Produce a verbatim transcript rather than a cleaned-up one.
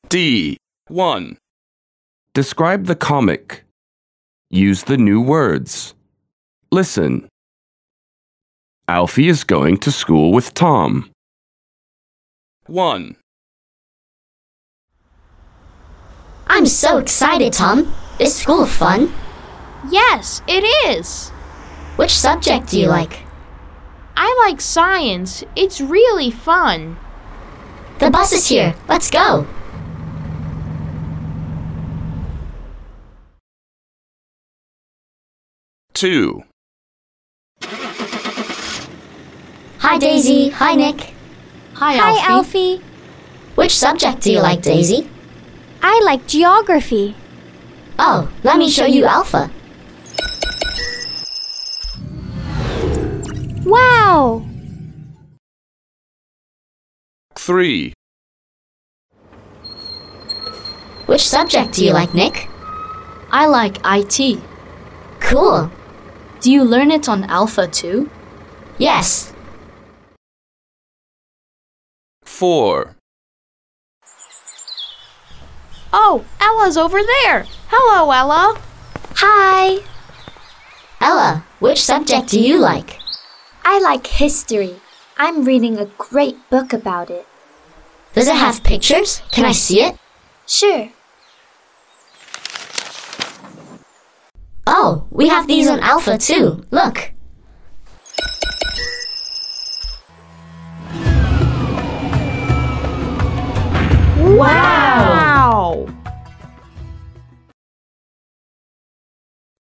D. one. Describe the comic. Use the new words. Listen. Alfie is going to school with Tom. one. I'm so excited, Tom. Is school fun? Yes, it is. Which subject do you like? I like science. It's really fun. The bus is here. Let's go. two. Hi, Daisy. Hi, Nick. Hi, Hi, Alfie. Alfie. Which subject do you like, Daisy? I like geography. Oh, let me show you Alpha. Wow! three. Which subject do you like, Nick? I like I T. Cool. Do you learn it on Alpha too? Yes. four. Oh, Ella's over there. Hello, Ella. Hi! Ella, which subject do you like? I like history. I'm reading a great book about it. Does it have pictures? Can I see it? Sure. Oh, we have these on Alpha too. Look. Wow!